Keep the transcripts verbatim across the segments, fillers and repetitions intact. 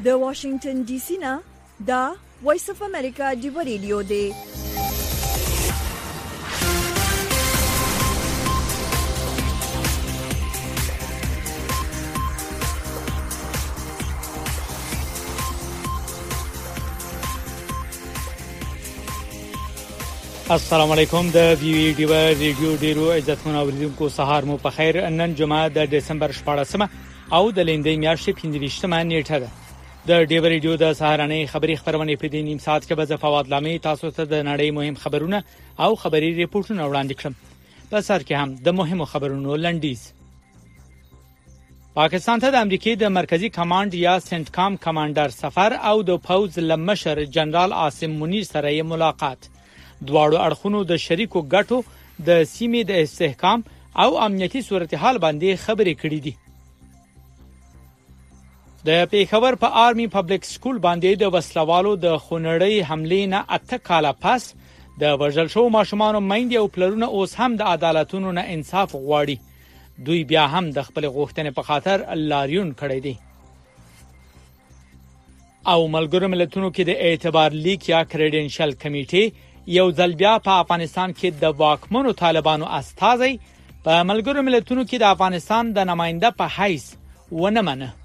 د واشنگټن ډي سي نه دا وایس اف امریکا دی ریډیو دی. السلام علیکم. د وی ډیو ریډیو ډیرو عزتمن اوریدونکو سهار مو په خیر. نن جمعه د دسمبر شپاړسمه او د لیندې میاشتې پنځه ویشتمه نیټه ده. د ډیو ریډیو د سهارنۍ خبری خبرونه په دې نیم ساعت کې به ز فواد لامي تاسو ته د نړۍ مهم خبرونه او خبري ریپورتونه وړاندې کړم. په سر کې هم د مهمو خبرونو لنډیز. پاکستان ته د امریکای د مرکزی کمانډ یا سنت کام کمانډر سفر او د پوز لمشر جنرال عاصم منیر سره ملاقات. دواړو اړخونو د شریکو ګټو د سیمې د استحکام او امنیتي صورتحال باندې خبرې کړې دي. د پیښور په آرمي پبلک سکول باندې د وسلوالو د خونړۍ حملې نه اته کاله پس د وژل شو ماشومانو میندې او پلرونه اوس هم د عدالتونو نه انصاف غواړي. دوی بیا هم د خپل غوښتنې په خاطر لاریون کړی دي. او ملګرو ملتونو کې د اعتبار لیک یا کریډنشل کمیټې یو ځل بیا په افغانستان کې د واکمنو طالبانو استازي په ملګرو ملتونو کې د افغانستان د نماینده په حیث ونه منه.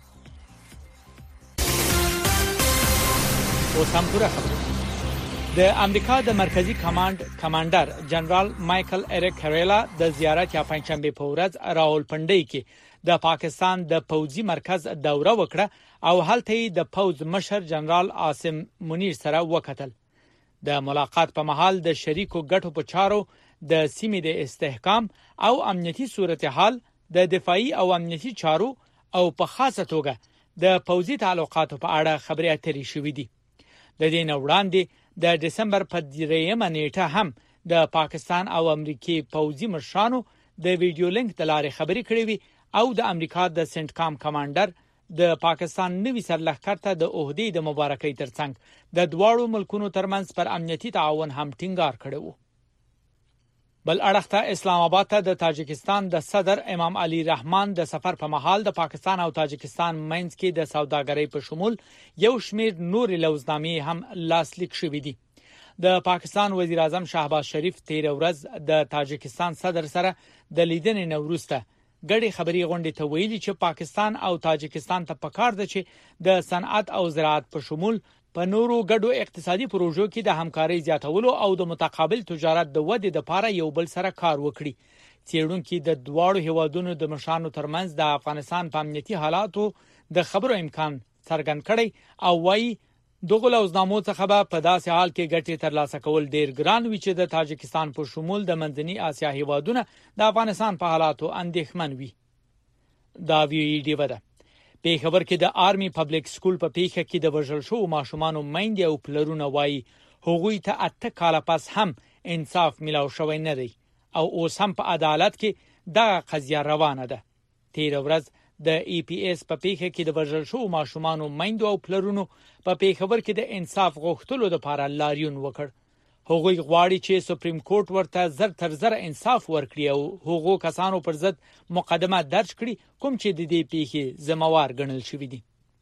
اوس هم پوره خبره. د امریکا د مرکزی کمانډ کمانډر جنرال مایکل اریک هریلا د زیارت یا پنځشنبه په ورځ راولپنډي کې د پاکستان د پوځي مرکز دوره وکړه او هلته د پوځ مشر جنرال عاصم منیر سره وکتل. د ملاقات په محل د شریکو ګټو په چارو د سیمې د استحکام او امنیتي صورتحال د دفاعي او امنیتي چارو او په خاصه توګه د پوځي تعلقاتو په اړه خبرې اترې شوې دي. د دې نه وړاندې د دسمبر په دریمه نیټه هم د پاکستان او امریکای پوځي مشرانو د ویډیو لینک د لارې خبرې کړې وي او د امریکا د سنت کام کمانډر د پاکستان نوي سرلښکر ته د عہدې د مبارکۍ ترڅنګ د دواړو ملکونو ترمنځ پر امنیتي تعاون هم ټینګار کړی وو. بل اړخ ته اسلام آباد ته د تاجکستان د صدر امام علي رحمان د سفر په محل د پاکستان او تاجکستان منځ کې د سوداګرۍ په شمول یو شمیر نور لوزنامې هم لاسلیک شوې دي. د پاکستان وزیر اعظم شهباز شریف تیر ورځ د تاجکستان صدر سره د لیدنې نوروسته ګډي خبري غونډې ته ویلي چې پاکستان او تاجکستان ته پکار ده چې د صنعت او زراعت په شمول په نورو ګډو اقتصادي پروژو کې د همکارۍ زیاتولو او د متقابل تجارت د ودې لپاره یو بل سره کار وکړي. څېړونکو د دواړو هیوادونو د مشرانو ترمنځ د افغانستان په امنیتي حالاتو د خبرو امکان څرګند کړي او وايي دغه لوزنامو څخه به په داسې حال کې ګټې ترلاسه کول ډیر ګران وي چې د تاجکستان په شمول د منځني اسیا هیوادونه د افغانستان په حالاتو اندېښمن وي. دا ویډیو ده. پیښور کې د آرمي پبلک سکول په پیښه کې د وژل شو ماشومانو میندې او پلرونه وايي هغوی ته اته کاله پس هم انصاف ملاو شوی نه دی او اوس هم په عدالت کې دا قضیه روانه ده. تیر ورځ د ای پی ایس په پیښه کې د وژل شو ماشومانو میندو او پلرونو په پیښور کې د انصاف غوښتلو لپاره لاریون وکړ. هغوی غواړي چې سپریم کورټ ورته زر تر زر انصاف ورکړي او هغو کسانو پر ضد مقدمه درج کړي کوم چې د دې پیښې ذمہوار ګڼل شوی دي.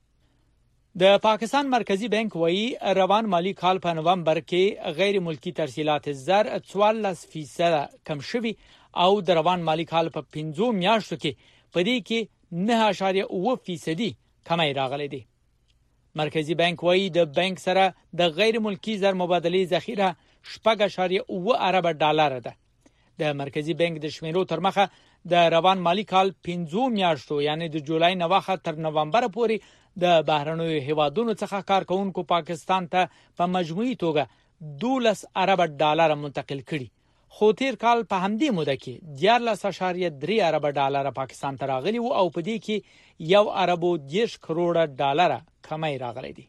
د پاکستان مرکزی بانک وایي روان مالی کال په نومبر کې غیر ملکی ترسیلات زر څوارلس فیصد کم شوي او د روان مالی کال په پنځو میاشتو کې په دې کې نه اعشاریه اوه فیصدي کمی راغلی دی. مرکزی بانک وایي د بانک سره د غیر ملکی زر مبادله ذخیره شپږ اعشاریه اوه ارب ډالر ده. د مرکزی بانک د شمیرو تر مخه د روان مالی کال پنځو میاشتو یعنی د جولای نه واخه تر نومبر پورې د بهرنیو هیوادونو څخه کارکونکو پاکستان ته په مجموعي توګه دولس ارب ډالر منتقل کړي. خو تیر کال په همدې موده کې دیارلس اعشاریه درې ارب ډالر پاکستان ته راغلي وو او په دې کې یو اربو دیش کروڑه ډالر کمی راغلي دي.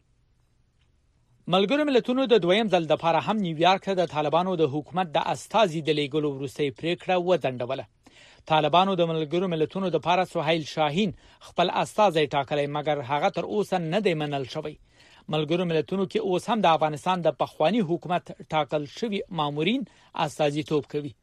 ملګرو ملتونو د دویم ځل لپاره هم نیویارک ته د طالبانو د حکومت د استازي د لیږلو وروستۍ پریکړه وځنډوله. طالبانو د ملګرو ملتونو لپاره سهیل شاهین خپل استازي ټاکلی مګر هغه تر اوسه نه دی منل شوی. ملګرو ملتونو کې اوس هم د افغانستان د پخوانی حکومت ټاکل شوی مامورین استازي توپ کوي.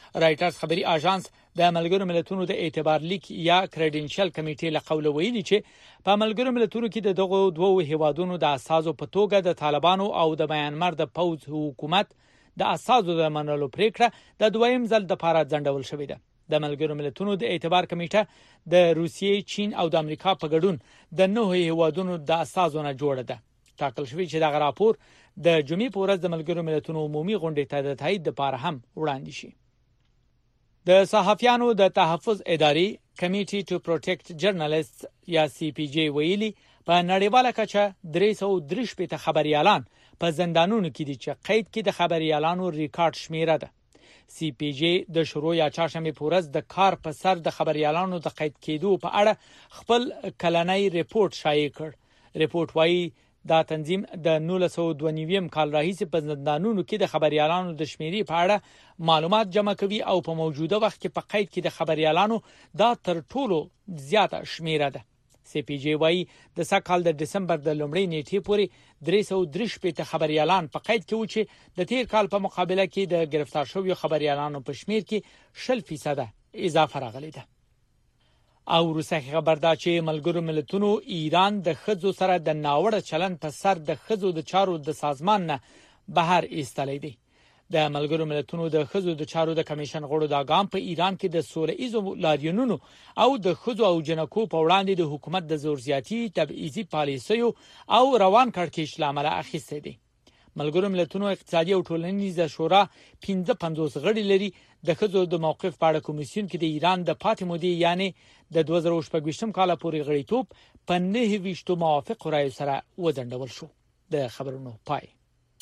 رایټرز خبري اژانس د ملګرو ملتونو د اعتبار لیک یا کریډنشل کمیټې له قوله ویلي چې په ملګرو ملتونو کې د دغو دوو هیوادونو د اساسو په توګه د طالبانو او د میانمار د پوز حکومت د اساسو د منلو پریکړه د دویم ځل د لپاره ځنډول شوې ده. د ملګرو ملتونو د اعتبار کمیټه د روسیې، چین او د امریکا په ګډون د نوو هیوادونو د اساسو نه جوړه ده. ټاکل شوی چې دغه راپور د جمعې په ورځ د ملګرو ملتونو عمومي غونډې ته د تایید لپاره هم وړاندې شي. د صحافیانو د تحفظ ادارې کمیټي ټو پروټیکټ جرنالیست یا سی پی جی ویلي په نړیواله کچه درې سوه درې شپېته خبريالان په زندانونو کې دي چې قید کې د خبريالانو ریکارډ شمیره ده. سی پی جی د شروع یا چهارشنبه په ورځ د کار په سر د خبريالانو د قید کېدو په اړه خپل کلنۍ ریپورت شایع کړ. ریپورت وايي دا تنظیم د نولس سوه دوه نوي کال راهیسې په زندانونو کې د خبريالانو د شمیرې په اړه معلومات جمع کوي او په موجوده وخت کې په قید کې د خبريالانو دا تر ټولو زیاته شمیره ده. سی پی جی وايي د سکهال د دسمبر د لومړۍ نیټې پورې درې سوه درې شپېته خبريالان په قید کې و چې د تیر کال په مقابله کې د گرفتار شویو خبريالانو په شمیر کې شل فیصد اضافه راغلی ده. او روسي خبر دا چې ملګرو ملتونو ایران د خځو سره د ناوړه چلن په سر د خځو د چارو د سازمان نه بهر ایستلې دي. د ملګرو ملتونو د خځو د چارو د کمیشن غړو دا ګام په ایران کې د سوله ایزو لاریونونو او د خځو او جنکو په وړاندې د حکومت د زور زیاتی تبعیضي پالیسیو او روان کړکېچ لامل اخیسته دي. ملګرو ملتونو اقتصادي او ټولنیزه شورا پنځه پنځوس غړي لري. د خځو د موقف په اړه کمیسیون کې د ایران د پاتې مودې یعنی د دوه زره شپږ کال پورې غړیتوب په نهه ویشت موافق رایو سره وځنډول شو. د خبرونو پای.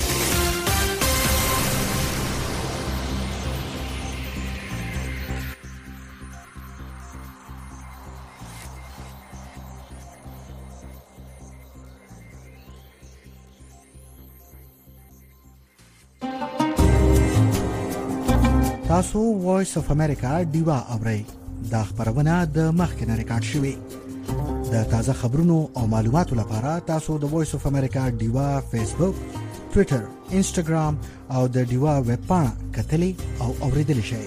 تاسو وایس اف امریکا دیوا اورئ. دا خبرونه د مخکنه ریکارډ شوې. د تازه خبرونو او معلوماتو لپاره تاسو د وایس اف امریکا دیوا فیسبوک، ټوئیټر، انسټاګرام او د دیوا ویب پاڼه کتلی او اوریدل شئ.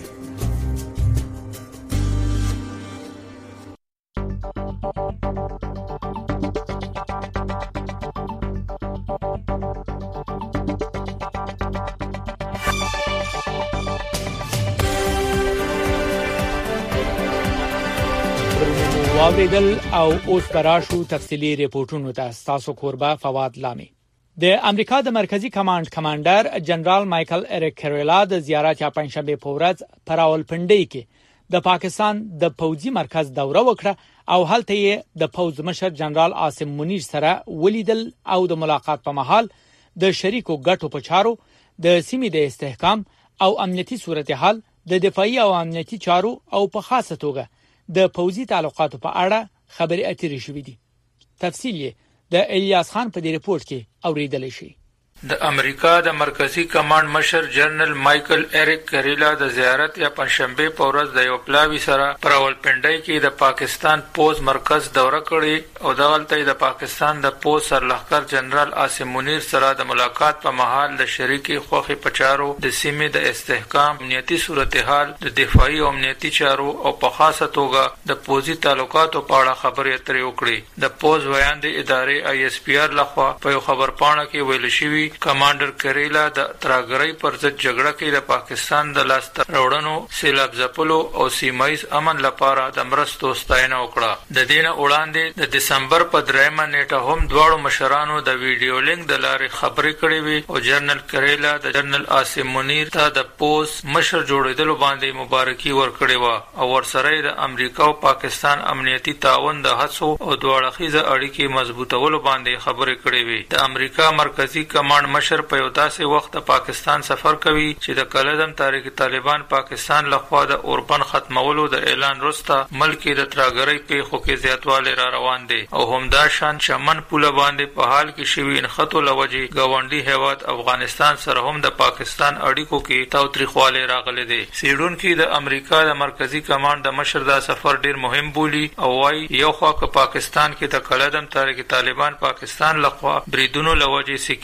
واوریدل او اوس براشو تفصیلی ریپورتونو ته. تاسو کوربه فواد لامي. د امریکا د مرکزی کمانډ کمانډر جنرال مایکل اریک کریلا د زیارت یا پنځشنبه په ورځ په راولپنډي کې د پاکستان د پوځي مرکز دوره وکړه او هلته یې د پوځ مشر جنرال عاصم منیر سره ولیدل او د ملاقات په مهال د شریکو ګټو په چارو د سیمې د استحکام او امنیتي صورتحال د دفاعي او امنیتي چارو او په خاصه توګه د پوځي تعلقاتو په اړه خبري اترې شوې دي. تفصیل یې د الیاس خان په دې رپورت کې اوریدل شي. د امریکا د مرکزی کمانډ مشر جنرال مایکل اریک کریلا د زیارت یا پنځشنبه په ورځ د یو پلاوی سره پر راولپنډي کې د پاکستان پوز مرکز دوره کړې او دغلته د پاکستان د پوز سرلښکر جنرال عاصم منیر سره د ملاقات په مهال د شریکي خوخي پچارو د سیمې د استحکام، امنیتي صورتحال، د دفاعي او امنیتي چارو او په خاصه توګه د پوزي تعلقاتو په اړه خبرې اترې وکړې. د پوز ویاند ادارې آی اس پی آر لخوا په یو خبرپاڼه کې ویل شوی کمانډر کریلا د تراګرۍ پر ضد جګړه کې د پاکستان د لاس راوړنو، سیلاب ځپلو او سیمایي امن لپاره د مرستو ستاینه وکړه. د دین وړاندې د دسمبر په دریمه نیټه هم دواړو مشرانو د ویډیو لینک د لارې خبرې کړې وي او جنرال کریلا د جنرال عاصم منیر ته د پوز مشر جوړېدلو باندې مبارکي ورکړې و او ورسره د امریکا او پاکستان امنیتي تعاون د هڅو او دواړه خیزه اړیکې مضبوطولو باندې خبرې کړې وي. د امریکا مرکزی کمانډ مشر په یو داسې وخت د پاکستان سفر کوي چې د کلدم تحریک طالبان پاکستان لخوا د اوربن ختمولو د اعلان وروسته ملک د تراګرۍ پیښو کې زیاتوالی را روان دي او همدا شان چمن پوله باندې په حال کې شوی انخطو لوجې ګاونډي هیواد افغانستان سره هم د پاکستان اړیکو کې تاوتریخوالی راغلی دی. سیډون کې د امریکا د مرکزی کمانډ د مشر دا سفر ډیر مهم بولی او وايي یو خوا که پاکستان کې د کلدم تحریک طالبان پاکستان لخوا بریدونو لوجې سکیورټي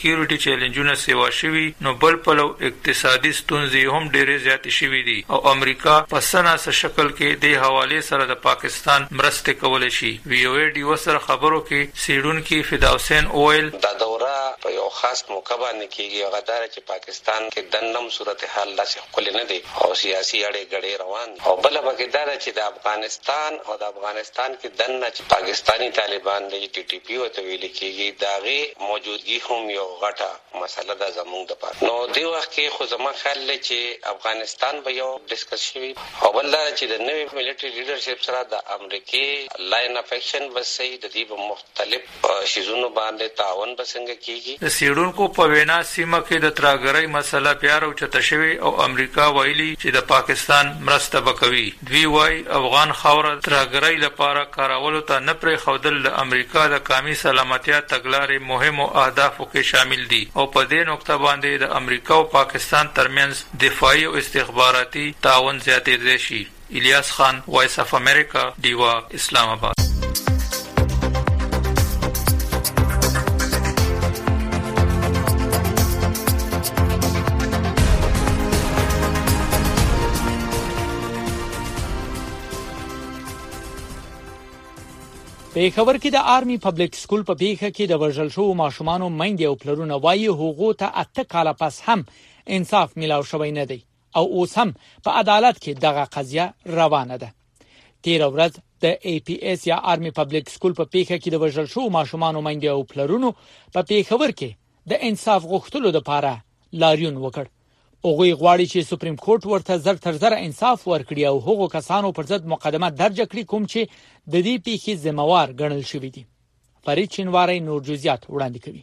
چیلنجونه سیوا شوي نو بل پلو اقتصادي ستونزې هم ډېرې زیاتې شوي دي او امریکا په سناسه شکل کې د حواله سره د پاکستان مرسته کولای شي. وی او ای ډي وسره خبرو کې سیډونکو فدا حسین اویل دا دوره په یو خاص موقع باندې کېږي او غدار چې پاکستان کې دنم صورتحال داسې خپل نه دي او سیاسي اړې غړې روان او بل بګی دا چې د افغانستان او د افغانستان کې دنه چې پاکستانی طالبان د ټي ټي پی او ته ویل کېږي داغه موجودګي هم یو غټه مسله ده زموږ د پاره. نو دی وخت کې خو زما خیال لري چې افغانستان به یو ډیسکس شي او بل دا چې د نوې ملټری لیډرشپ سره د امریکای لاین اف اکشن وسې د دې مختلف شیزونو باندې تعاون بسنګ کیږي. د سیډونکو په وینا سیمه کې د تراګرۍ مسله پیارو چته شوی او امریکا ویلي چې د پاکستان مرسته وکوي. دوی وايي افغان خاور تراګرۍ لپاره کارولو ته نه پرې خودل د امریکا د قومي سلامتیا تګلارې مهمو اهدافو کې شامل دي او په دې نقطه باندې د امریکا او پاکستان ترمنځ دفاعي او استخباراتي تعاون زیاتېدلی شي. الیاس خان، وایس اف امریکا، دیوا، اسلام آباد. په خبر کې د آرمي پبلک سکول په پیښه کې د وژل شوو ماشومانو میندې او پلرونه وایي هغو ته اته کاله پس هم انصاف ملاو شوی نه دی او اوس هم په عدالت کې دغه قضیه روانه ده. تیر ورځ د ای پی ایس یا آرمي پبلک سکول په پیښه کې د وژل شوو ماشومانو میندې او پلرونو په پیښور کې د انصاف غوښتلو لپاره لاریون وکړ. هغوی غواړي چې سپریم کورټ ورته زر تر زر انصاف ورکړي او هغو کسانو پر ضد مقدمه درج کړي کوم چې د دې پیښې ذمہوار ګڼل شوی دي. فرید چنواری نور جزئیات وړاندې کوي.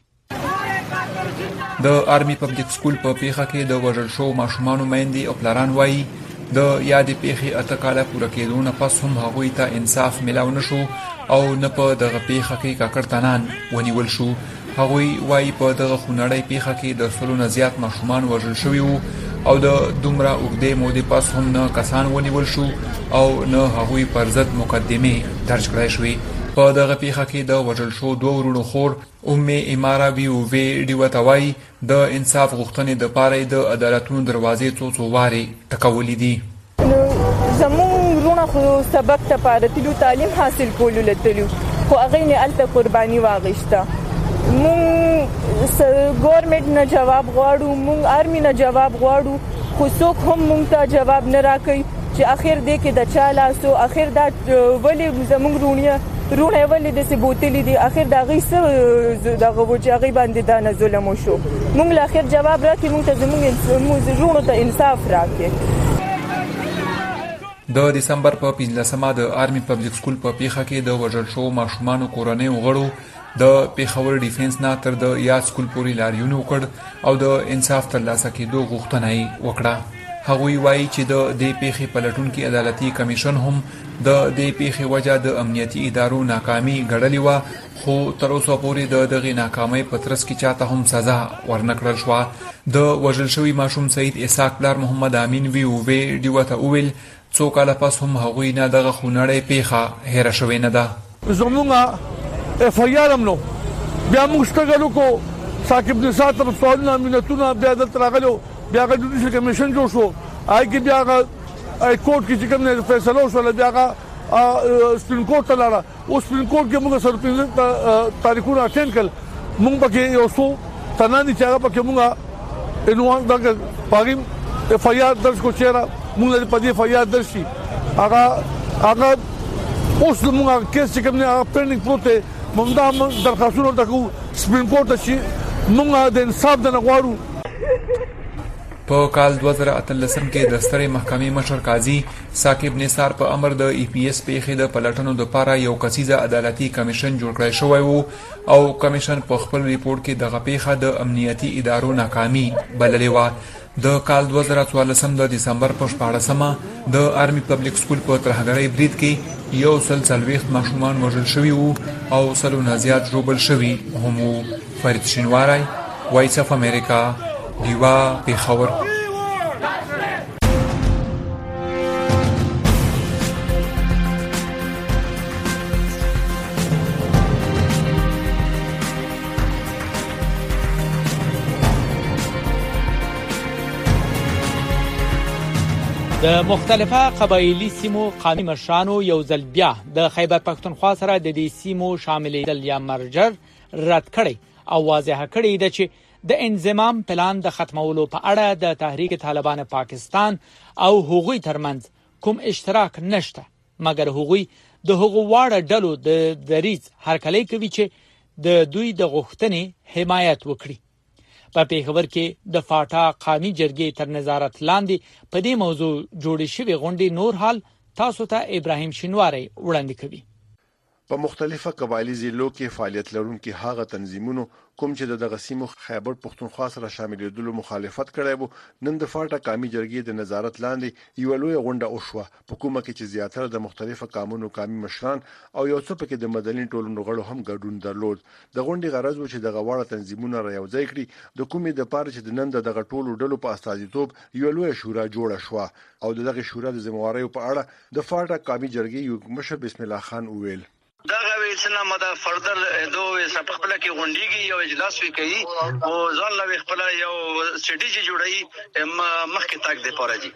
د آرمي پبلک سکول په پیښه کې د وژل شوو ماشومانو میندې او پلران وایي د یادې پیښې اته کاله پوره کېدو نه پس هم هغوی ته انصاف ملاو نشو او نه په دغه پیښه کې کاکړتنان ونیول شو. هغوی وایي په دغه خونړۍ پیښه کې د سلو نه زیات ماشومان وژل شوي وو او د دومره اوږدې مودې پس هم نه کسان ونیول شو او نه هغوی پر ضد مقدمې درج کړای شوې. په دغه پیښه کې د وژل شو دوه ورونو خور ام اماره وی او وی ډیو ته وایي د انصاف غوښتنې د پاره د عدالتونو دروازې څو څو واري ټکولې دي. زمون ورونه خو سبق ته پاره تلو تعلیم حاصل کولو لتلو خو هغه نه الته قرباني واغښته. مون ګورنمنت نه جواب غواړو، مون آرمي نه جواب غواړو خو څوک هم مونږ ته جواب نه راکوي چې اخر دې کې د چا لاسو اخر دا ولې زمونږ رونیه رونه ولې د سبوتلی دي اخر دا غي څه دغه وجاغي باندې دا نه ظلم وشو. مونږ له اخر جواب راکړي مونږ ته زمونږ رونه ته انصاف راکړي. د دسمبر په پنځلسمه د آرمي پبلک سکول په پیښه کې د وژل شوو ماشومانو کورنۍ غړو د پیښور ډیفنس نه تر د یاد سکول پورې لاریون وکړ او د انصاف ترلاسه کېدو غوښتنه یې وکړه. هغوی وایي چې د دې پیښې پلټونکي عدالتي کمیشن هم د دې پیښې وجه د امنیتي ادارو ناکامي ګڼلې وه خو تر اوسه پورې د دغې ناکامۍ په ترڅ کې چاته هم سزا ورنه کړل شوه. د وژل شوي ماشوم سعید اسحاق پلار محمد امین وی او وی ډیو ته وویل څو کاله پس هم هغوی نه دغه خونړۍ پیښه هېره شوې نه ده. زموږ اف آی آر هم نو بیا موږ شتګل وکړو ثاقب نثار ته سوالونه مینتونه بیا دلته راغلو بیا هغه جوډیشل کمیشن جوړ شو هغې کې بیا هغه کورټ کې چې کوم نه فیصله وشوله بیا هغه سپریم کورټ ته لاړه. اوس سپریم کورټ کې موږ سره پنځه تاریخونه اټینډ کړل. موږ پکې یو څو تنان دي چې هغه پکې موږ عنوان دغه پاغیم اف آی آر درج کو چیرې موږ په دې اف آی آر درج شي هغه هغه اوس موږ کیس چې کوم نه پینډینګ پروت دی موږ دا درخواستونه ورته کوو سپریم کورټ ته چې موږ د انصاف د نه غواړو. په کال دوه زره اتلسم کې د سترې محکمې مشر قاضي ثاقب نثار په امر د ای پی ایس پیښې د پلټنو لپاره یو کسیزه عدالتي کمیشن جوړ کړی شوی وو او کمیشن په خپل ریپورت کې دغه پیښه د امنیتي ادارو ناکامي بللې وه. د کال دوه زره څوارلسم د دسمبر په شپاړسمه د آرمي پبلک سکول په ترهګرۍ برید کې یو سل څلوېښت ماشومان وژل شوي وو او سلو نه زیات ژوبل شوي هم وو. فرید شینواری، وایس اف امریکا، دیوا، پیښور. د مختلفه قبایلی سیمو قومي مشرانو یو ځل بیا د خیبر پښتونخوا سره د دې سیمو شاملېدل یا مرجر رد کړي او واضح کړي ده چې د انضمام پلان د ختمولو په اړه د تحریک طالبان پاکستان او هغوی ترمنځ کوم اشتراک نشته، مګر هغوی د هغو واړه ډلو د دریځ هرکلی کوي چې د دوی د غوښتنې حمایت وکړي. په پیښور کې د فاټا قومي جرګې تر نظارت لاندې په دې موضوع جوړې شوې غونډې نور حال تاسو ته ابراهیم شینواری وړاندې کوي. په مختلفه قبایلی ضلعو کې فعالیت لرونکي هغه تنظیمونو کوم چې د غسیمو خیبر پښتونخوا سره شاملېدلو مخالفت کړی وو، نن د فاټا قومي جرګې د نظارت لاندې یو لوی غونډه وشوه، په کومه کې چې زیاتره د مختلفو قومونو قومي مشران او یو څه پکې د مدني ټولنو غړو هم ګډون درلود. د غونډې غرض و چې د غواړه تنظیمونو را یوځای کړي د کومې د پاره چې د نن دغه ټولو ډلو په استازیتوب یو لوی شورا جوړه شوه او دغه شورا د ذمہوارۍ په اړه د فاټا قومي جرګې یو مشر بسم الله خان وویل. دا غوې څنګه مده فردر دوه سپخپل کې غونډيږي یو اجلاس وی کوي او ځان له خپل یو سټریټجی جوړي مخکې تاک دی پاره دي.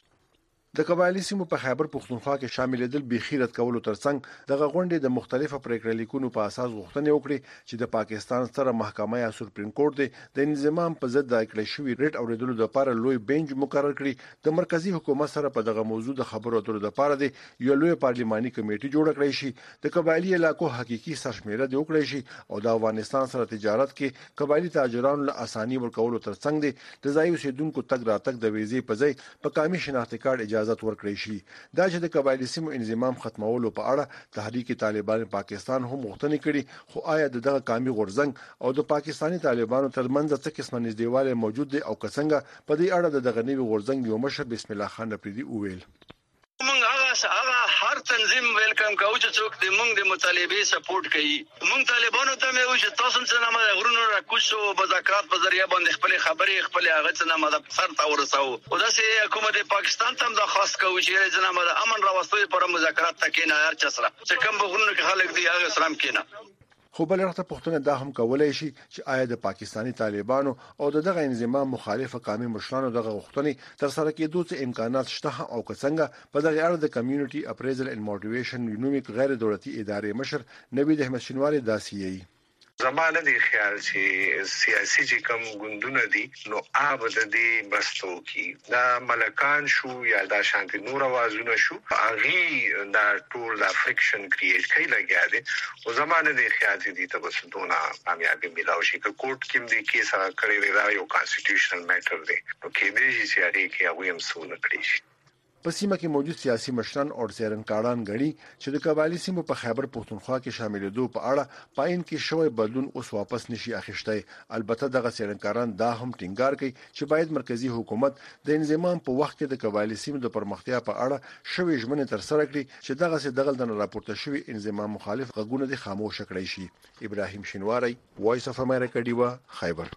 د قبایلی سیمو په خیبر پښتونخوا کې شاملېدل بخیرت کولو ترڅنګ دغه غونډې د مختلفو پریکړې لیکونو په اساس غوښتنې وکړي چې د پاکستان سره محکمه یا سپریم کورټ د انضمام په ضد د کړې شوی ریټ اوریدلو لپاره لوی بنچ مقرر کړي. د مرکزی حکومت سره په دغه موضوع د خبرو اترو لپاره د یو لوی پارلماني کمیټه جوړ کړی شي. د قبایلی علاقو حقيقي سرشمیره د وکړي شي او د افغانستان سره تجارت کې قبایلی تاجرانو له اساني ورکولو ترڅنګ د ځای اوسیدونکو تګ راتګ د ویزې په ځای په قومي شناختی کارت اجازه ورکړي شي. دا چې د قبایلی سیمو انضمام ختمولو په اړه تحریک طالبان پاکستان هم غوښتنه کړي، خو آیا دغه قومي غورځنګ او د پاکستاني طالبانو ترمنځ څه قسمه نږدېوالی موجود دی او څنګه په دې اړه دغه نوي غورځنګ یو مشر بسم الله خان رپریدي وویل. مونږ هغه هغه هر تنظیم ویلکم کوو چې څوک د مونږ د مطالبه سپورټ کوي. مونږ طالبانو ته مې وایي چې تاسو څنګه موږ غرونو راکوشو مذاکرات په ذریعہ باندې خپل خبرې خپل هغه څنګه موږ سر تا ورساو او داسې حکومت پاکستان ته د خاص کوي چې څنګه موږ امن راوستو پر مذاکرات تکې نه هر چا سره چې کوم غرونو کې خلک دی هغه سلام کینه. خو بل وخت پښتون دا هم کولای شي چې آیا د پاکستانی طالبانو او دغه انضمام مخالفه قومي مشرانو دغه غوښتنې تر سره کېدو څخه امکانات شته او څنګه په دغه اړه د کمیونټي اپریزل اینڈ موټیویشن یونیک غیر دولتي ادارې مشر نوید احمد شینواری داسي زمانه دی خیال چې سیاسي چې کوم ګوندونه دي نو آب د دې بستو کی دا ملکان شو یا دا شانتي نور اوازونه شو اغي دا ټول دا فریکشن کریټ کوي لګیا دي او زمانه دی خیال چې دي ته بس دونه کامیابی ملاوي شي که کوټ کې دې کیسه کړی را یو کانسټیټیوشنل میټر دی نو کې دې چې هغه کې هغه هم سونه کړی شي. په سیمه کې موجود سیاسي مشران او څېړنکاران غړي چې د قبایلی سیمو په خیبر پښتونخوا کې شاملېدو په اړه پاین کې شوی بدلون اوس واپس نشي اخیستی. البته دغه څېړنکاران دا هم ټینګار کوي چې باید مرکزی حکومت د انضمام په وخت کې د قبایلی سیمو د پرمختیا په اړه شوی ژمنې تر سره کړي چې دغه څه دغه د راپورته شوی انضمام مخالف غږونه دي خاموش کړي شي. ابراهیم شینواری، وایس اف امریکا، دیوا، خیبر.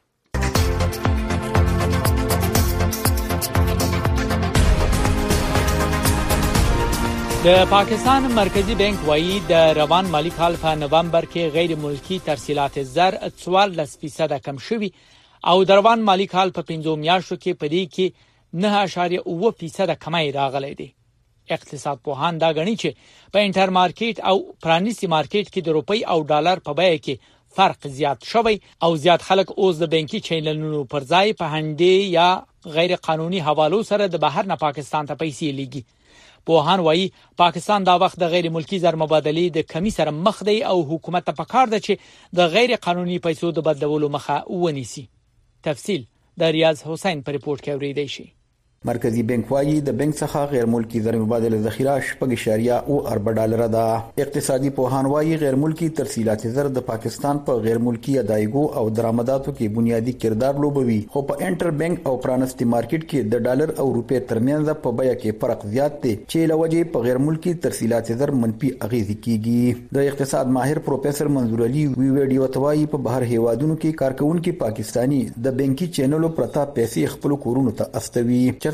د پاکستان مرکزی بانک وایي د روان مالی کال په نومبر کې غیر ملکی ترسیلات زر څوارلس فیصد کم شوي او د روان مالی کال په پنځو میاشتو کې په دې کې نه اعشاریه اوه فیصد کمای راغلی دی. اقتصاد پوهان دا غني چې په انټر مارکیټ او پرانیستي مارکیټ کې د روپی او ډالر په بیه کې فرق زیات شوی او زیات خلک اوس د بانکي چینلونو پر ځای په هندې یا غیر قانوني حوالو سره د بهر نه پاکستان ته پیسې لیږي. پوهان وایي پاکستان دا وخت د غیر ملکی زر مبادلې د کمی سره مخ دی او حکومت ته پکار ده چې د غیر قانوني پیسو د بدلولو مخه ونیسي. تفصیل د ریاض حسین په ریپورت کې اوریدل شي. مرکزی بانک وايي د بانک څخه غیر ملکی زر مبادله ذخیره شپږ اشاریه او اربع ډالر ده. اقتصادي پوهان وايي غیر ملکی ترسیلات زر د پاکستان په غیر ملکی ادایګو او درآمداتو کې بنیادی کردار لوبوي، خو په انټر بانک او پرانستی مارکیټ کې د ډالر او روپی ترمنځ په بیه کې فرق زیات دی چې لوجه په غیر ملکی ترسیلات زر منفي اغیز کیږي. د اقتصاد ماهر پروفیسور منظور علي وی ویډیو توایي په بهر هیوادونو کې کارکونکو پاکستانی د بانکي چینلو پرتا پیسې خپل کورونو ته استوي چې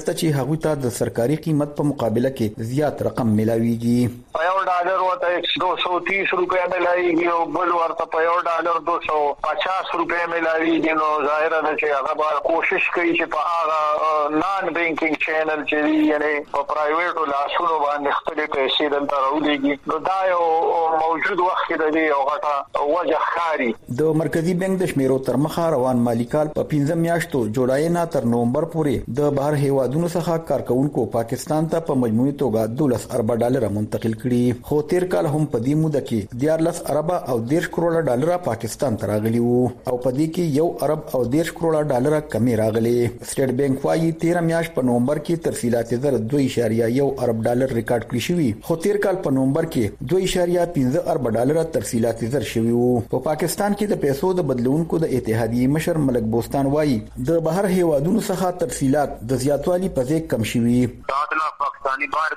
شرط چې هغه ته د سرکاري قیمت په مقابله کې زیات رقم ملاويږي. یو ډالر ورته دو سو تیس روپیا ملاويږي او بل ورته په یو ډالر دو سو پچاس روپیا ملاويږي. نو ظاهر ده چې هغه به کوشش کوي چې په هغه نان بانکینګ چینل چې یعنی په پرایویټو لاسونو باندې خپل پیسې دلته راوړي. نو دا یو موجود وخت کې د یو غټه وجه خاري. د مرکزی بانک د شمیرو تر مخه روان مالی کال په پنځه میاشتو جولای نه تر نومبر پورې د بهر هیوادونو څخه کارکونکو پاکستان ته په مجموعي توګه دولس ارب ډالر منتقل کړي. خو تیر کال هم په دې موده کې دیارلس ارب او دیرش کروڑه ډالر پاکستان ته راغلي وو او په دې کې یو ارب او دیرش کروڑه ډالر کمی راغلي. سټیټ بانک وايي تیر میاشت په نومبر کې ترسیلات زر دوه اشاریه یو ارب ډالر ریکارډ کړی شوی. خو تیر کال په نومبر کې دوه اشاریه پنځه ارب ډالر ترسیلات زر شوی وو. په پاکستان کې د پیسو د بدلونکو د اتحادیې مشر ملک بوستان وايي د بهر هیوادونو څخه ترسیلات د زیاتوالي په ځای کم شوي. پاکستانی بار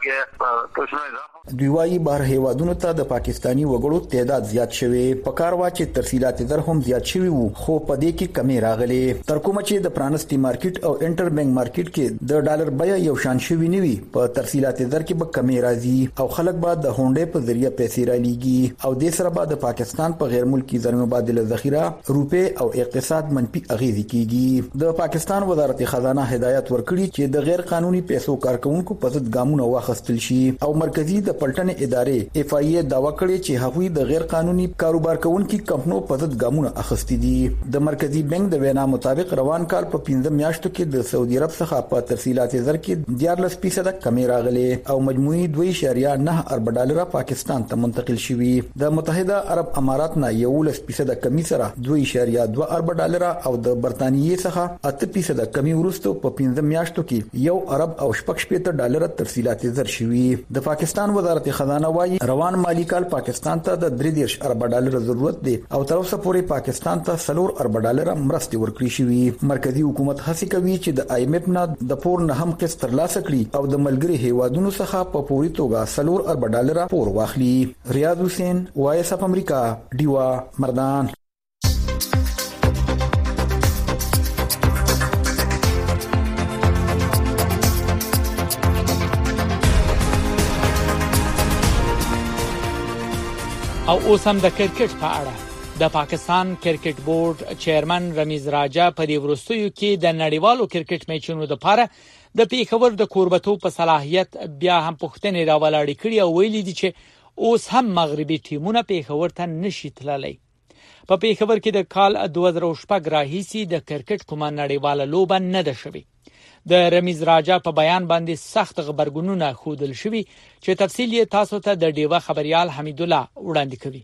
کې دوی وايي بهر هیوادونو ته د پاکستانی وګړو تعداد زیات شوی. په کار وا چې ترسیلات در هم زیات شوی وو خو په دې کې کمی راغلي. تر کومه چې د پرانستی مارکیټ او انټر بانک مارکیټ کې د ډالر بیا یو شان شوی نیوي په ترسیلات در کې به کمی راځي او خلک به د هونډې په ذریعہ پیسې را لېږي او د سره به د پاکستان په غیر ملکی زر مبادله ذخیره روپې او اقتصاد منفي اغیزه کیږي. د پاکستان وزارت خزانه هدایت ورکړي چې د غیر قانوني پیسو کارکونکو په ضد ګامونه واخیستل شي او مرکزی د پلټنې ادارې اف آی ای داوا کړی چې هغوی د غیر قانوني کاروبار کوونکو کمپنیو په ضد ګامونه اخیستي دي. د مرکزی بانک د وینا مطابق روان کال په پنځه میاشتو کې د سعودي عرب څخه په ترسیلات زر کې دیارلس فیصد کمی راغلي او مجموعي دوه اشاریه نه ارب ډالر پاکستان ته منتقل شوي. د متحده عرب امارات نه یولس فیصد کمی سره دوه اشاریه دوه ارب ډالر او د برتانیې څخه اته فیصد کمی ورسته په پنځه میاشتو کې یو ارب او شپږ شپږ ډالر ترسیلات زر شوي. د پاکستان وزارت خزانه وايي روان مالی کال پاکستان ته د درې دیرش ارب ډالر ضرورت دی او تر اوسه پورې پاکستان ته څلور ارب ډالر مرستې ورکړي شوې. مرکزی حکومت هڅه کوي چې د آی ایم ایف نه د پور نه هم قسط ترلاسه کړي او د ملګری هیوادونو څخه په پوری توګه څلور ارب ډالر پور واخلي. ریاض حسین وایس اف امریکا دیوا مردان. او اوس هم د کرکټ په اړه د پاکستان کرکټ بورډ چیرمن رمیز راجا په دې ورستیو کې د نړیوالو کرکټ میچونو لپاره د پیښور د کوربتو په صلاحیت بیا هم پوښتنې راولاړې کړې او ویلي دي چې اوس هم مغربي ټیمونه پیښور ته نشي تللی. په پیښور کې د کال دوه زره شپږ راهیسي د کرکټ کومه نړیواله لوبه نه ده شوې. د رمیز راجا په بیان باندې سخت خبرګونونه خودل شوی چې تفصیل یې تاسو ته د ډیوا خبريال حمید الله وړاندې کوي.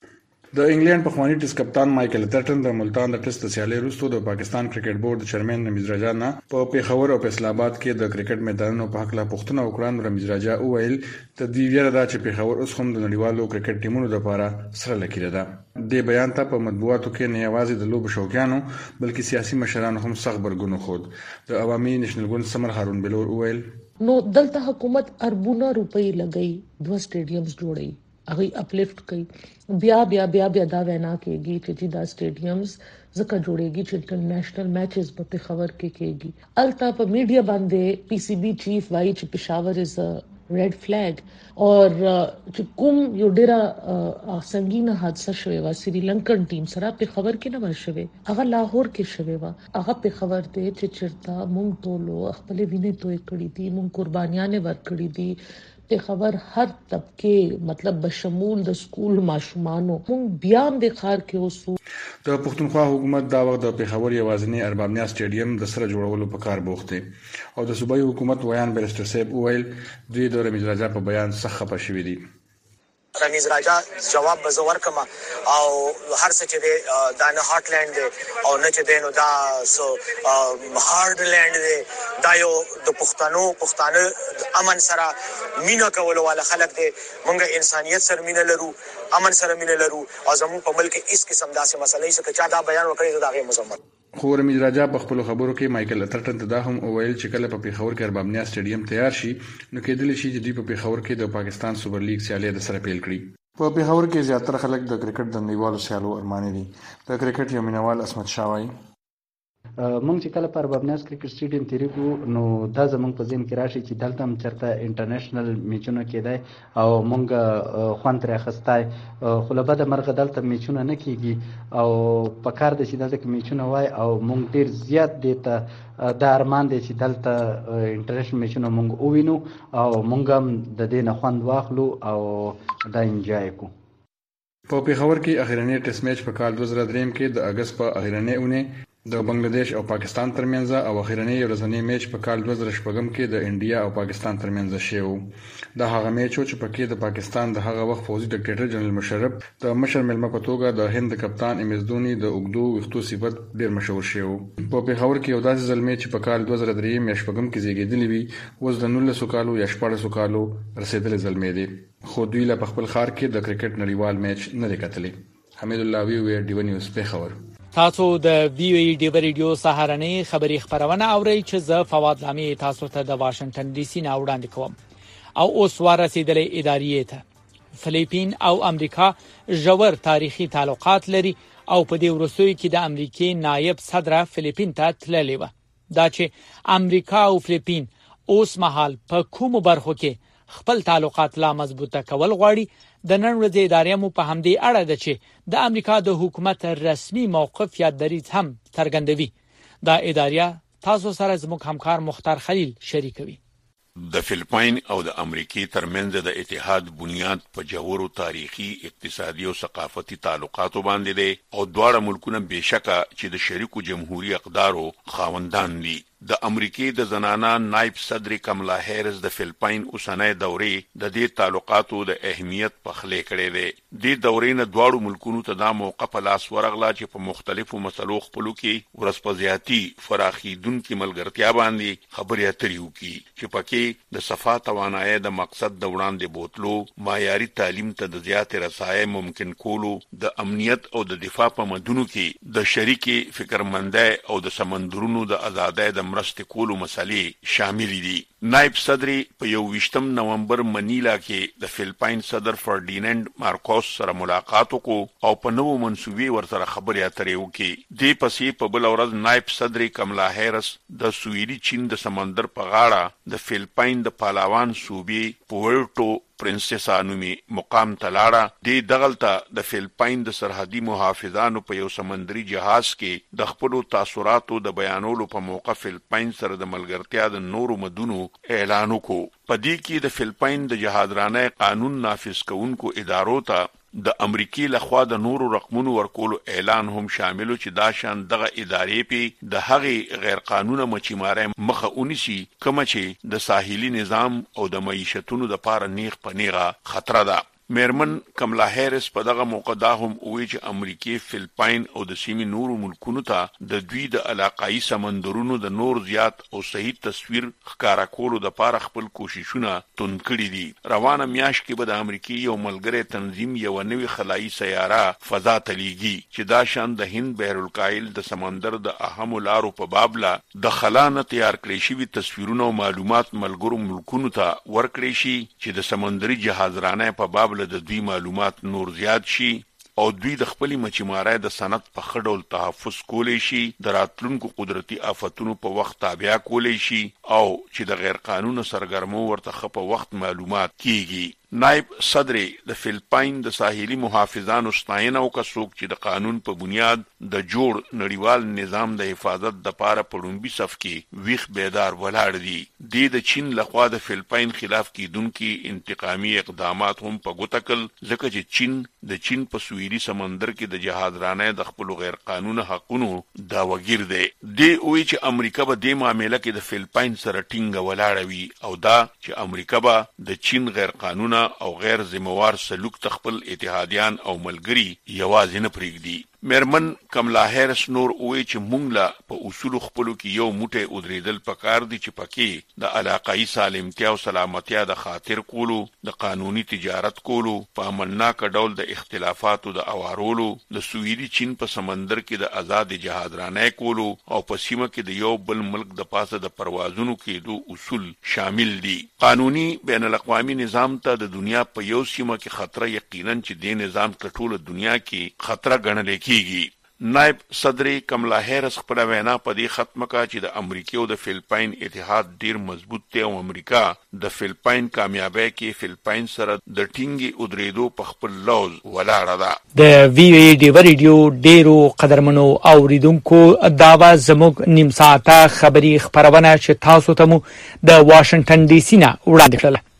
د انګلند په خواني ټیسټ کپتان مایکل اترټن د ملتان د ټیسټ سیالي وروسته د پاکستان کرکټ بورډ چیرمن رمیز راجا نه په پیښور او فیصل آباد کې د کرکټ میدانونو په حق لا پوښتنه وکړه. رمیز راجا وویل ته دی ویره دا چې پیښور اوس هم د نړیوالو کرکټ ټیمونو لپاره سره لکیره ده. د بیان ته په مطبوعاتو کې نه یوازې د لوب شوقیانو بلکې سیاسي مشرانو هم سخت برګونو خود. د عوامي نېشنل ګوند سمر هارون بلور وویل نو دلته حکومت اربونه روپۍ لګئی دوه سټیډیمز جوړي هغه اپلیفټ کوي بیا بیا بیا بیا دا وینا کېږي چې دا سټیډیمز ځکه جوړيږي چې انټرنیشنل میچز په پیښور کې کېږي. الته په میډیا باندې پی سی بی چیف وایي چې پېښور از ا ریډ فلیګ اور چې کوم یو ډیره سنگینه حادثه شوه وا سریلانکن ټیم سره پیښور کې نه ورشوي هغه لاهور کې شوه وا هغه پیښور ته چې چرتا مونږ ټولو خپل وینې توې کړې دي مونږ قربانيانه ورکړې دي. پیښور هر طبقه مطلب بشمول د سکول ماشومانو مونږ بیا هم د خار کې اوسو. د پښتونخوا حکومت دا وخت د پیښور یوازینی اربابنیا سټیډیم د سره جوړولو په کار بوخت دی او د صوبایي حکومت ویان بیرسټر صاحب ویل دوی د رمیز راجا په بیان څخه خپه شوي دي. رمیز راجا جواب بزور کما او هر څه چې دی دا نه هارت لینډ دی او نه چې دی نو دا سو هارد لینډ دی دا یو د پښتنو پښتانه امن سره مینا کول والا خلک دی مونږه انسانيت سره مینا لرو امن سره مینا لرو او زموږ په ملک کې اس قسم داسې مسلې چې چا دا بیان وکړي دا غي مزمت. خو رمیز راجا په خپل خبرو کې مایکل اترټن ته دا هم وویل چې کله په پیښور کې اربابنیا سټیډیم تیار شي نو کېدلی شي چې دوی په پیښور کې د پاکستان سوپر لیګ سیالي د سره پیل کړي. په پیښور کې زیاتره خلک د کرکټ د نړیوالو سیالو ارماني دي. د کرکټ یو مینوال اسمت شاه وایي مونږ چې کله پر بابناس کرکټ سټیډیم تیری کو نو دا زمونږ په ذهن کې راشي چې دلته هم چرته انټرنیشنل میچونه کېدای او مونږ خوان تر اخستای خو له بده مرغه دلته میچونه نه کیږي او په کار د چې دلته میچونه وای او مونږ ډیر زیات دي ته د ارمان دي چې دلته انټرنیشنل میچونه مونږ ووینو او مونږ هم د دې نه خوند واخلو او دا انجوای کو. په پیښور کې اخیرنی ټیسټ میچ په کال دوه زره درې کې د اگست په اخیرنی اونۍ د بنگلاديش او پاکستان ترمنځ او اخیرنی ورځنی میچ په کال دوه زره شپږم کې د انډیا او پاکستان ترمنځ شو. د هغه میچ چې پکې د پاکستان د هغه وخت فوزي ډیکټیټر جنرال مشرف د مشر ملمه په توګه د هند کپتان ام اس دھونی د اوګدو وختو صفت ډیر مشهور شو. په پیښور کې یو داسې ځل میچ په کال دوه زره درې مې شپږم کې زیږیدلی وي اوس د نولسو کالو یا شپږ کالو رسیدلې ځل مې دی خو دوی له خپل خار کې د کرکټ نړیوال میچ نه لیکتلی. حمید الله وی وی ډیو نیوز پیښور. تاسو د وی وی ډی ریډیو سهارنی خبری خبرونه اورئ چې زه فواد لامي تاسو ته د واشنگټن ډي سي نه وړاندې کوم او اوس ورسېدلې ادارې ته. فلیپین او امریکا ژور تاریخي تعلقات لري او په دې ورسوي کې د امریکای نائب صدر فلیپین ته تللی و. دا چې امریکا او فلیپین اوس مهال په کومو برخو کې خپل تعلقات لا مضبوطه کول غواړي د نن ورځې ادارې مو په همدې اړه ده چې د امریکا د حکومت رسمي موقف یا دریځ هم څرګندوي. دا ادارې تاسو سره زموږ همکار مختار خلیل شریکوي. د فلپاین او د امریکای ترمنځ د اتحاد بنیاد په جوړو تاریخي اقتصادي او ثقافتي تعلقاتو باندې دي او دواړه ملکونه بشکه چې د شریکو جمهوریت اقدارو خاوندان دي. د امریکای د زنانه نائب صدر کملا هریس د فلپاین اوسنۍ دورې د دې تعلقاتو د اهمیت په خلې کړې ده. د دورې نه دواړو ملکونو ته د موقع په لاس ورغلا چې په مختلفو مسلو خپلو کې ورسپزياتي فراخیدونکو ملګرتیا باندې خبرې اترې وکړي چې پکې د صفا توانایي د مقصد د وړاندې بوتلو معیاري تعلیم ته د زیات رسایي ممکن کولو د امنیت او د دفاع په مدونو کې د شریکي فکرمندۍ او د سمندرونو د ازادۍ د مرستې کولو مسلې شامل دي. نائب صدر په یو ویشتم نومبر منیلا کې د فلپاین صدر فرډیناند مارکوس سره ملاقات وکړ او په نوو منسوبې ورسره خبرې اترې وکړې. دې پسې په بل ورځ نائب صدر کملا هریس د سویلي چین د سمندر په غاړه د فلپاین د پالاوان صوبې پورټو پرنسسا نومي مقام تلاړه. د دغلطه د فلپاین د سرحدي محافظانو په یو سمندري جهاز کې د خپل تاثیراتو د بیانولو په موقع فلپاین سره د ملګرتیا د نورو مدونو اعلان وکړ. په دې کې د فلپاین د جهادرانه قانون نافذ کوونکو ادارو ته د امریکای لخوا د نورو رقمونو ورکولو اعلان هم شامل چې دا شان دغه ادارې په د هغه غیر قانوني مچیماري مخه اونیسي کوم چې د ساحلي نظام او د معیشتونو د پاره نیغ پنیغه خطر ده. میرمن کملا هریس په دغه موقع دا هم وی چې امریکای فلپاین او د سیمې نورو ملکونو ته د دوی د علاقائی سمندرونو د نور زیات او صحیح تصویر ښکارا کولو د پاره خپل کوششونه تند کړي دي. روانه میاشت کې به د امریکای یو ملګری تنظیم یو نوې خلایي سیاره فضا ته لیږي چې دا شان د هند بحر الکاهل د سمندر د اهم لارو په بابله د خلانه تیار کړی شوی تصویرونه او معلومات ملګرو ملکونو ته ورکړي شي چې د سمندري جهازرانه په باب د دوی معلومات نور زیات شي او دوی د خپل مچیمارۍ د صنعت په خډول تحفظ کولی شي، د راتلونکو قدرتي آفتونو په وخت تابع کولی شي او چې د غیر قانوني سرګرمو ورته په وخت معلومات کیږي. نائب صدر د فلپاین د ساحلي محافظانو ستاینه او کڅوک چې د قانون په بنیاد د جوړ نړیوال نظام د حفاظت د پاره پړومبي صف کې ویخ بیدار ولاړ دي. د چین لخوا د فلپاین خلاف کیدونکو انتقامي اقدامات هم په ګوتکل ځکه چې چین د چین په سویلي سمندر کې د جهازرانه د خپل غیر قانوني حقونو داوګیر دی. دی وی چې امریکا به د معاملې کې د فلپاین سره ټینګ ولاړ وي او دا چې امریکا به د چین غیر قانوني او غیر ذمہوار سلوک تخپل اتحادیان او ملګری یوازې نه پرېږدي. میرمن کملا هریس نور وی چې مونږ لا په اصول خپلو کې یو موټه ودریدل پکار دي چې پکې د علاقائی سالمتیا او سلامتیا د خاطر کولو، د قانوني تجارت کولو، په امنناک ډول د اختلافاتو د اوارولو، د سویلي چین په سمندر کې د آزاد جهادرانه کولو او په سیمه کې د یو بل ملک د پاسه د پروازونو کېدو اصول شامل دي. قانوني بین الاقوامي نظام ته د دنیا په یو سیمه کې خطر یقینا چې د نظام په ټوله دنیا کې خطر ګڼل کیږي. نائب صدر کملا هریس خپل وینا په دې ختمه کا چې د امریکا او د فلپاین اتحاد ډیر مضبوط دی او امریکا د فلپاین کامیابی کې فلپاین سره د ټینګي ودریدو په خپل لوز ولاړه ده. د وی وی ډی ریډیو ډیرو قدرمنو اوریدونکو داوا زموږ نیم ساعته خبری خبرونه چې تاسو ته مو د واشنگټن ډي سي نه وړاندې کړل.